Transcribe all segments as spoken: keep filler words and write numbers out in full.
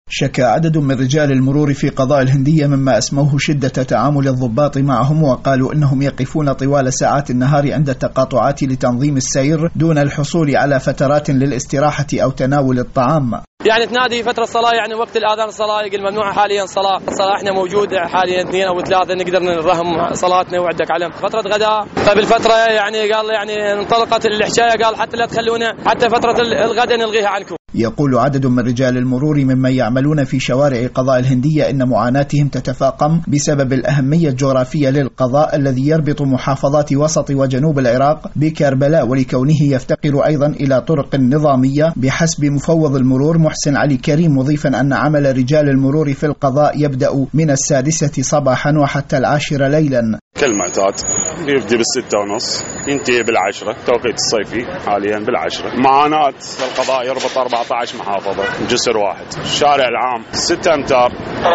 شكى عدد من رجال المرور في قضاء الهندية مما أسموه شدة تعامل الضباط معهم، وقالوا إنهم يقفون طوال ساعات النهار عند التقاطعات لتنظيم السير دون الحصول على فترات للاستراحة أو تناول الطعام. يعني تنادي فترة الصلاة، يعني وقت الآذان الصلاة يقول ممنوع حاليا صلاة الصلاة احنا موجود حاليا اثنين أو ثلاثة نقدر نرهم صلاتنا وعندك علم. فترة غداء قبل فترة يعني قال يعني انطلقت الحكاية، قال حتى لا تخلونا حتى فترة الغداء نلغيها عنكم. يقول عدد من رجال المرور ممن يعملون في شوارع قضاء الهندية إن معاناتهم تتفاقم بسبب الأهمية الجغرافية للقضاء الذي يربط محافظات وسط وجنوب العراق بكربلاء، ولكونه يفتقر أيضا إلى طرق نظامية بحسب مفوض المرور محسن علي كريم، مضيفا أن عمل رجال المرور في القضاء يبدأ من السادسة صباحا وحتى العاشرة ليلا. كالمعتاد يبدأ بالستة ونص ينتهي بالعشرة، توقيت الصيفي حاليا بالعشرة. معاناة القضاء يربط أربعة عشر محافظة جسر واحد. الشارع العام ستة أمتار،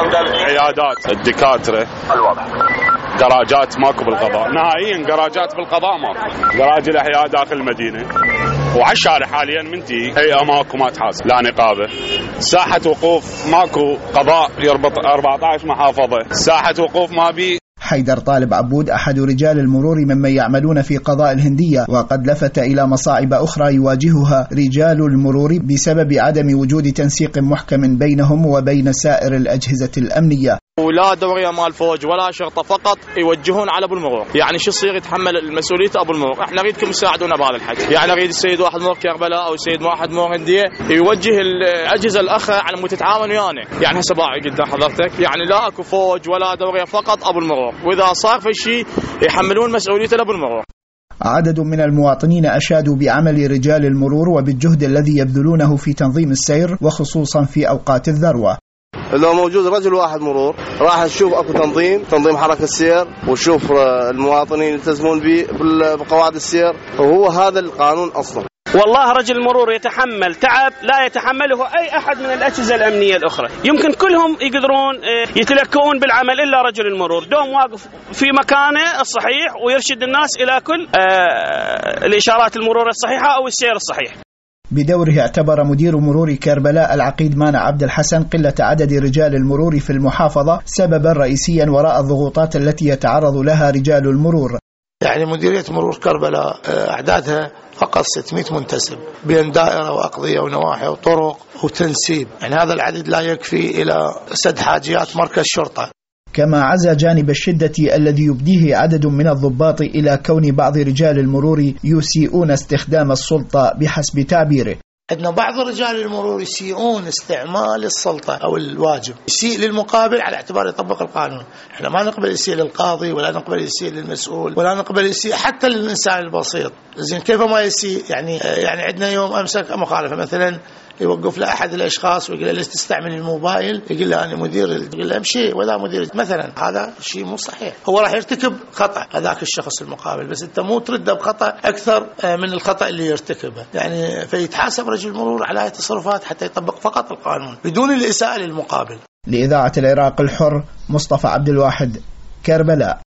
عيادات الدكاترة الواضح، جراجات ماكو بالقضاء نهائيا، جراجات بالقضاء ماكو، جراج الأحياء داخل المدينة، وعلى الشارع حاليا منتهي هيئة ماكو ما تحاسب لا نقابة. ساحة وقوف ماكو، قضاء يربط أربعة عشر محافظة، ساحة وقوف ما بي. حيدر طالب عبود أحد رجال المرور ممن يعملون في قضاء الهندية، وقد لفت إلى مصاعب أخرى يواجهها رجال المرور بسبب عدم وجود تنسيق محكم بينهم وبين سائر الأجهزة الأمنية. ولا دورية مال فوج ولا شرطة، فقط يوجهون على أبو المرور. يعني شو يصير يتحمل المسؤولية أبو المرور؟ احنا نريدكم تساعدونا بهذا الحكي. يعني نريد السيد واحد مور كربلاء أو السيد واحد مور هندية يوجه الأجهزة الأخرى على مود تتعاون ويانا. يعني هسه باعي قدام حضرتك، يعني لا أكو فوج ولا دورية، فقط أبو المرور، وإذا صار في شيء يحملون مسؤوليته لأبو المرور. عدد من المواطنين أشادوا بعمل رجال المرور وبالجهد الذي يبذلونه في تنظيم السير، وخصوصا في أوقات الذروة. لو موجود رجل واحد مرور راح تشوف اكو تنظيم تنظيم حركه السير، وشوف المواطنين يلتزمون به بقواعد السير، وهو هذا القانون اصلا. والله رجل المرور يتحمل تعب لا يتحمله اي احد من الاجهزه الامنيه الاخرى، يمكن كلهم يقدرون يتلكؤون بالعمل الا رجل المرور، دوم واقف في مكانه الصحيح ويرشد الناس الى كل الاشارات المرور الصحيحه او السير الصحيح. بدوره اعتبر مدير مرور كربلاء العقيد مانع عبد الحسن قلة عدد رجال المرور في المحافظة سببا رئيسيا وراء الضغوطات التي يتعرض لها رجال المرور. يعني مديرية مرور كربلاء أعدادها فقط ستمائة منتسب بين دائرة وأقضية ونواحي وطرق وتنسيب، يعني هذا العدد لا يكفي إلى سد حاجيات مركز شرطة. كما عزى جانب الشدة الذي يبديه عدد من الضباط إلى كون بعض رجال المرور يسيئون استخدام السلطة بحسب تعبيره. عندنا بعض رجال المرور يسيئون استعمال السلطة أو الواجب، يسيء للمقابل على اعتبار يطبق القانون. احنا ما نقبل يسيء للقاضي ولا نقبل يسيء للمسؤول ولا نقبل يسيء حتى للإنسان البسيط. زين كيف ما يسيء؟ يعني يعني عندنا يوم أمسك مخالفة مثلا يوقف له أحد الأشخاص ويقول له ليش تستعمل الموبايل؟ يقول له أنا مدير، يقول له امشي ولا مدير مثلا. هذا شيء مو صحيح، هو راح يرتكب خطأ هذاك الشخص المقابل، بس أنت مو ترده بخطأ أكثر من الخطأ اللي يرتكبه. يعني فيتحاسب رجل المرور على هذه التصرفات حتى يطبق فقط القانون بدون الإساءة للمقابل. لإذاعة العراق الحر، مصطفى عبد الواحد، كربلاء.